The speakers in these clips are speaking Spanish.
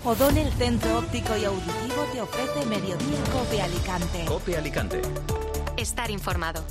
O'Donnell Centro Óptico y Auditivo te ofrece Mediodía COPE Alicante. COPE Alicante. Estar informado.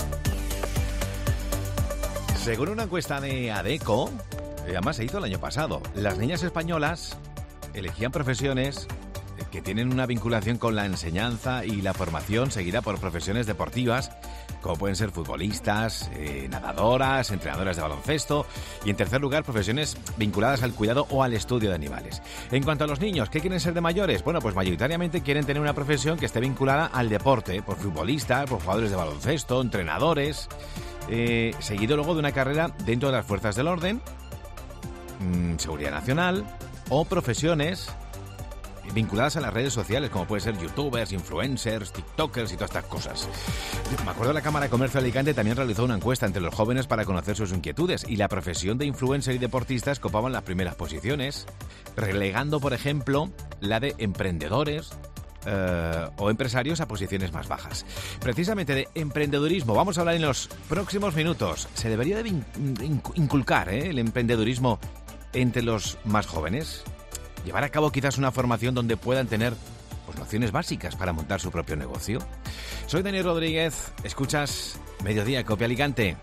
Según una encuesta de ADECO, además se hizo el año pasado, las niñas españolas elegían profesiones que tienen una vinculación con la enseñanza y la formación, seguida por profesiones deportivas, como pueden ser futbolistas, nadadoras, entrenadoras de baloncesto y, en tercer lugar, profesiones vinculadas al cuidado o al estudio de animales. En cuanto a los niños, ¿qué quieren ser de mayores? Bueno, pues mayoritariamente quieren tener una profesión que esté vinculada al deporte, por futbolistas, por jugadores de baloncesto, entrenadores, seguido luego de una carrera dentro de las fuerzas del orden, seguridad nacional o profesiones vinculadas a las redes sociales, como pueden ser youtubers, influencers, tiktokers y todas estas cosas. Me acuerdo, la Cámara de Comercio de Alicante también realizó una encuesta entre los jóvenes para conocer sus inquietudes, y la profesión de influencer y deportistas copaban las primeras posiciones, relegando, por ejemplo, la de emprendedores o empresarios a posiciones más bajas. Precisamente de emprendedurismo vamos a hablar en los próximos minutos. ¿Se debería de inculcar el emprendedurismo entre los más jóvenes? Llevar a cabo quizás una formación donde puedan tener nociones básicas para montar su propio negocio. Soy Daniel Rodríguez, escuchas Mediodía COPE Alicante.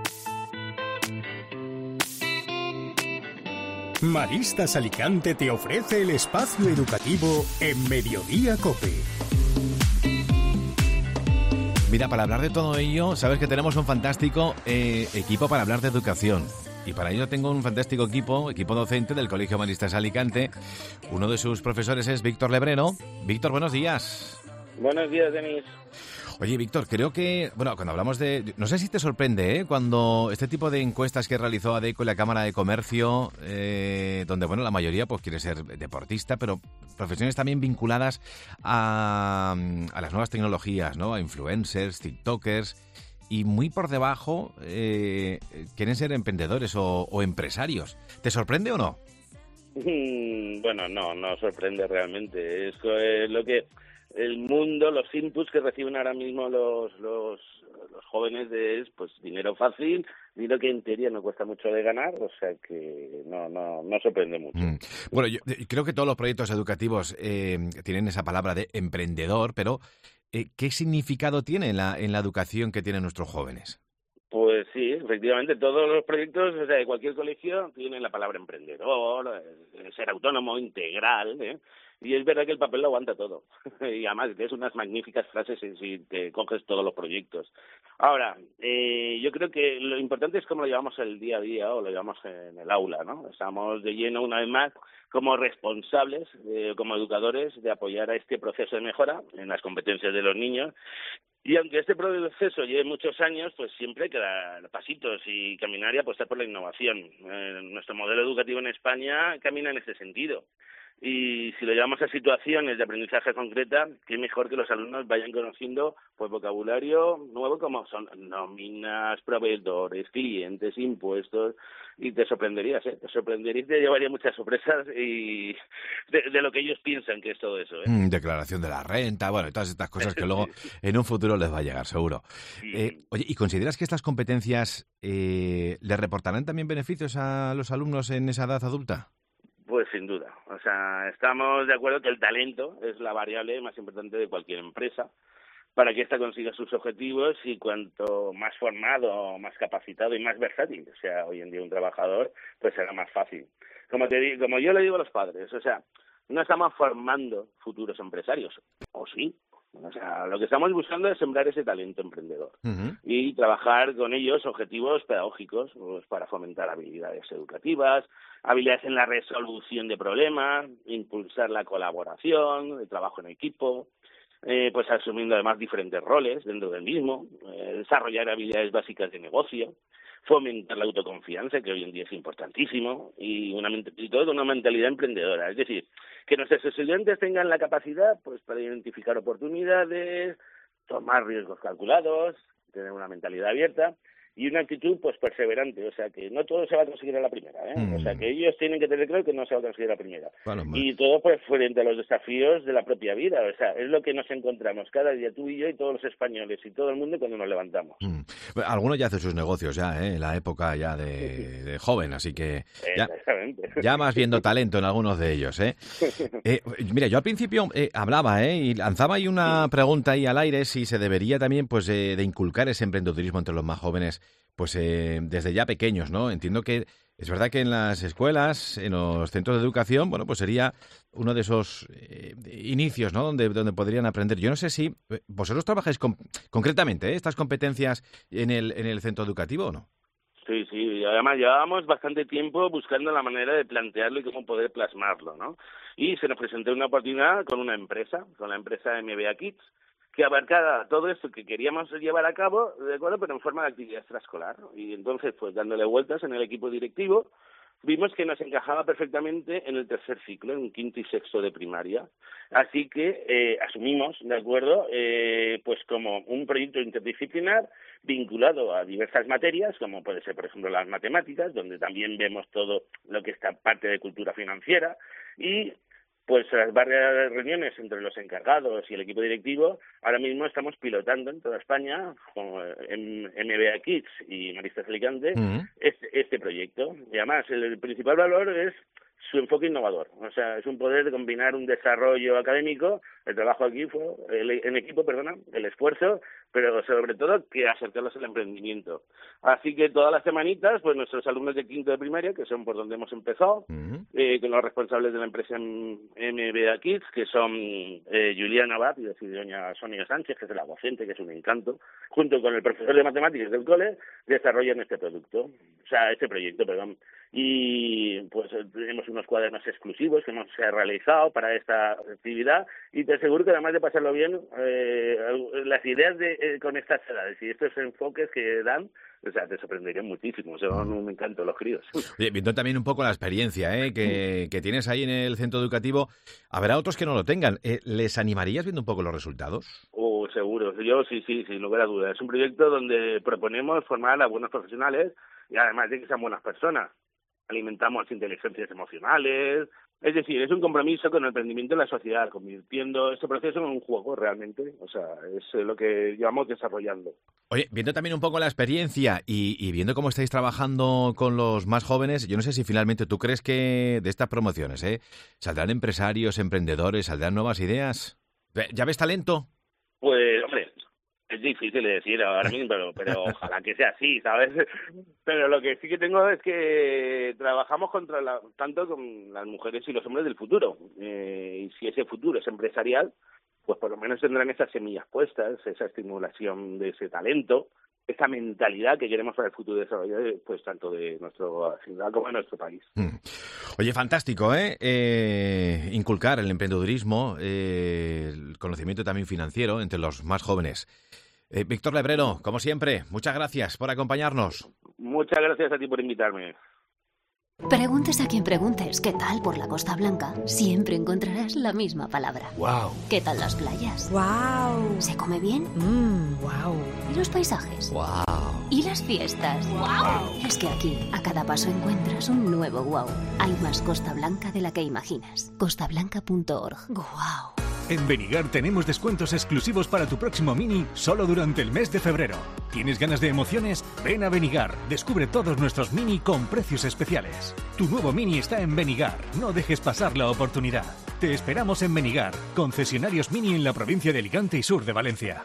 Maristas Alicante te ofrece el espacio educativo en Mediodía COPE. Mira, para hablar de todo ello, sabes que tenemos un fantástico equipo para hablar de educación. Y para ello tengo un fantástico equipo docente del Colegio Maristas Alicante. Uno de sus profesores es Víctor Lebrero. Víctor, buenos días. Buenos días, Denis. Oye, Víctor, creo que, cuando hablamos de... No sé si te sorprende, cuando este tipo de encuestas que realizó ADECO y la Cámara de Comercio, donde, la mayoría pues quiere ser deportista, pero profesiones también vinculadas a las nuevas tecnologías, ¿no? A influencers, tiktokers, y muy por debajo quieren ser emprendedores o empresarios. ¿Te sorprende o no? Bueno, no sorprende realmente. Es lo que el mundo, los inputs que reciben ahora mismo los jóvenes es pues dinero fácil, dinero que en teoría no cuesta mucho de ganar, o sea que no sorprende mucho. Bueno, yo creo que todos los proyectos educativos tienen esa palabra de emprendedor, pero ¿qué significado tiene en la educación que tienen nuestros jóvenes? Pues sí, efectivamente, todos los proyectos, de cualquier colegio tienen la palabra emprendedor, ser autónomo, integral, y es verdad que el papel lo aguanta todo. Y además es unas magníficas frases si te coges todos los proyectos. Ahora, yo creo que lo importante es cómo lo llevamos el día a día o lo llevamos en el aula, ¿no? Estamos de lleno, una vez más, como responsables, como educadores, de apoyar a este proceso de mejora en las competencias de los niños. Y aunque este proceso lleve muchos años, pues siempre queda pasitos y caminar y apostar por la innovación. Nuestro modelo educativo en España camina en ese sentido. Y si lo llevamos a situaciones de aprendizaje concreta, qué mejor que los alumnos vayan conociendo pues vocabulario nuevo como son nóminas, proveedores, clientes, impuestos, y te sorprenderías, te llevaría muchas sorpresas y de lo que ellos piensan que es todo eso, Declaración de la renta, y todas estas cosas que luego en un futuro les va a llegar, seguro. Sí. Oye, ¿y consideras que estas competencias le reportarán también beneficios a los alumnos en esa edad adulta? Pues sin duda. O sea, estamos de acuerdo que el talento es la variable más importante de cualquier empresa para que ésta consiga sus objetivos, y cuanto más formado, más capacitado y más versátil sea hoy en día un trabajador, pues será más fácil. Como yo le digo a los padres, o sea, no estamos formando futuros empresarios, ¿o sí? O sea, lo que estamos buscando es sembrar ese talento emprendedor y trabajar con ellos objetivos pedagógicos pues, para fomentar habilidades educativas, habilidades en la resolución de problemas, impulsar la colaboración, el trabajo en equipo, pues asumiendo además diferentes roles dentro del mismo, desarrollar habilidades básicas de negocio, fomentar la autoconfianza, que hoy en día es importantísimo, y todo con una mentalidad emprendedora. Es decir, que nuestros estudiantes tengan la capacidad pues para identificar oportunidades, tomar riesgos calculados, tener una mentalidad abierta y una actitud pues perseverante, o sea que no todo se va a conseguir a la primera, o sea que ellos tienen que tener claro que no se va a conseguir a la primera, y todo pues frente a los desafíos de la propia vida, o sea, es lo que nos encontramos cada día tú y yo y todos los españoles y todo el mundo cuando nos levantamos. Algunos ya hacen sus negocios ya, en la época ya de joven, así que ya vas viendo talento en algunos de ellos, mira, yo al principio hablaba, y lanzaba ahí una pregunta ahí al aire si se debería también pues de inculcar ese emprendedurismo entre los más jóvenes, pues desde ya pequeños, ¿no? Entiendo que es verdad que en las escuelas, en los centros de educación, bueno, pues sería uno de esos inicios, ¿no? Donde podrían aprender. Yo no sé si vosotros trabajáis concretamente estas competencias en el centro educativo o no. Sí, y además llevábamos bastante tiempo buscando la manera de plantearlo y cómo poder plasmarlo, ¿no? Y se nos presentó una oportunidad con la empresa MBA Kids, que abarcara todo esto que queríamos llevar a cabo, de acuerdo, pero en forma de actividad extraescolar. Y entonces, pues dándole vueltas en el equipo directivo, vimos que nos encajaba perfectamente en el tercer ciclo, en quinto y sexto de primaria. Así que asumimos, ¿de acuerdo?, pues como un proyecto interdisciplinar vinculado a diversas materias, como puede ser, por ejemplo, las matemáticas, donde también vemos todo lo que está parte de cultura financiera, y pues las varias reuniones entre los encargados y el equipo directivo, ahora mismo estamos pilotando en toda España, como en MBA Kids y Maristas Alicante, este proyecto. Y además, el principal valor es su enfoque innovador. O sea, es un poder de combinar un desarrollo académico, el trabajo en equipo, el esfuerzo, pero sobre todo que acercarlos al emprendimiento. Así que todas las semanitas, pues nuestros alumnos de quinto de primaria, que son por donde hemos empezado, con los responsables de la empresa MBA Kids, que son Juliana Abad y doña Sonia Sánchez, que es la docente, que es un encanto, junto con el profesor de matemáticas del cole, desarrollan este proyecto. Y pues tenemos unos cuadernos exclusivos que se ha realizado para esta actividad, y te aseguro que además de pasarlo bien, las ideas con estas edades y estos enfoques que dan, o sea, te sorprenderían muchísimo, son un encanto los críos. Oye, viendo también un poco la experiencia que tienes ahí en el centro educativo, habrá otros que no lo tengan. ¿Les animarías viendo un poco los resultados? Seguro, yo sí, sin lugar a dudas. Es un proyecto donde proponemos formar a buenos profesionales y además de que sean buenas personas. Alimentamos inteligencias emocionales, es decir, es un compromiso con el emprendimiento en la sociedad, convirtiendo este proceso en un juego realmente, o sea, es lo que llevamos desarrollando. Oye, viendo también un poco la experiencia y viendo cómo estáis trabajando con los más jóvenes, yo no sé si finalmente tú crees que de estas promociones, ¿saldrán empresarios, emprendedores, saldrán nuevas ideas? ¿Ya ves talento? Pues, hombre, es difícil de decir ahora mismo, pero ojalá que sea así, ¿sabes? Pero lo que sí que tengo es que trabajamos tanto con las mujeres y los hombres del futuro. Y si ese futuro es empresarial, pues por lo menos tendrán esas semillas puestas, esa estimulación de ese talento, esa mentalidad que queremos para el futuro desarrollo, pues tanto de nuestra ciudad como de nuestro país. Oye, fantástico, inculcar el emprendedurismo, el conocimiento también financiero entre los más jóvenes. Víctor Lebrero, como siempre, muchas gracias por acompañarnos. Muchas gracias a ti por invitarme. Preguntes a quien preguntes qué tal por la Costa Blanca, siempre encontrarás la misma palabra. ¡Wow! ¿Qué tal las playas? ¡Wow! ¿Se come bien? ¡Wow! ¿Y los paisajes? ¡Wow! ¿Y las fiestas? ¡Wow! Es que aquí, a cada paso encuentras un nuevo wow. Hay más Costa Blanca de la que imaginas. costablanca.org. ¡Wow! En Benigar tenemos descuentos exclusivos para tu próximo Mini solo durante el mes de febrero. ¿Tienes ganas de emociones? Ven a Benigar. Descubre todos nuestros Mini con precios especiales. Tu nuevo Mini está en Benigar. No dejes pasar la oportunidad. Te esperamos en Benigar, concesionarios Mini en la provincia de Alicante y sur de Valencia.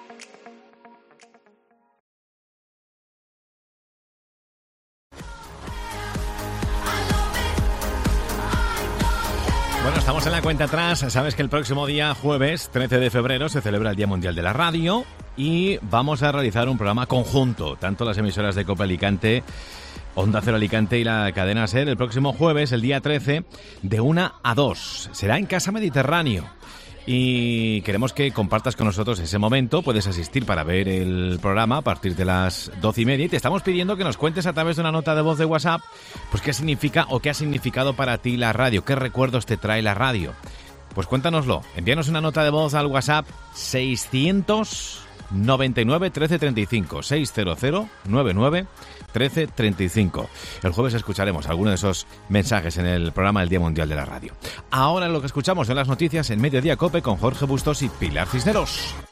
Bueno, estamos en la cuenta atrás. Sabes que el próximo día, jueves 13 de febrero, se celebra el Día Mundial de la Radio y vamos a realizar un programa conjunto, tanto las emisoras de COPE Alicante, Onda Cero Alicante y la cadena SER, el próximo jueves, el día 13, de 1 a 2. Será en Casa Mediterráneo. Y queremos que compartas con nosotros ese momento. Puedes asistir para ver el programa a partir de las 12:30 y te estamos pidiendo que nos cuentes a través de una nota de voz de WhatsApp pues qué significa o qué ha significado para ti la radio, qué recuerdos te trae la radio. Pues cuéntanoslo, envíanos una nota de voz al WhatsApp 600 99 13 35, 600 99 13 35. El jueves escucharemos alguno de esos mensajes en el programa del Día Mundial de la Radio. Ahora lo que escuchamos son las noticias en Mediodía COPE con Jorge Bustos y Pilar Cisneros.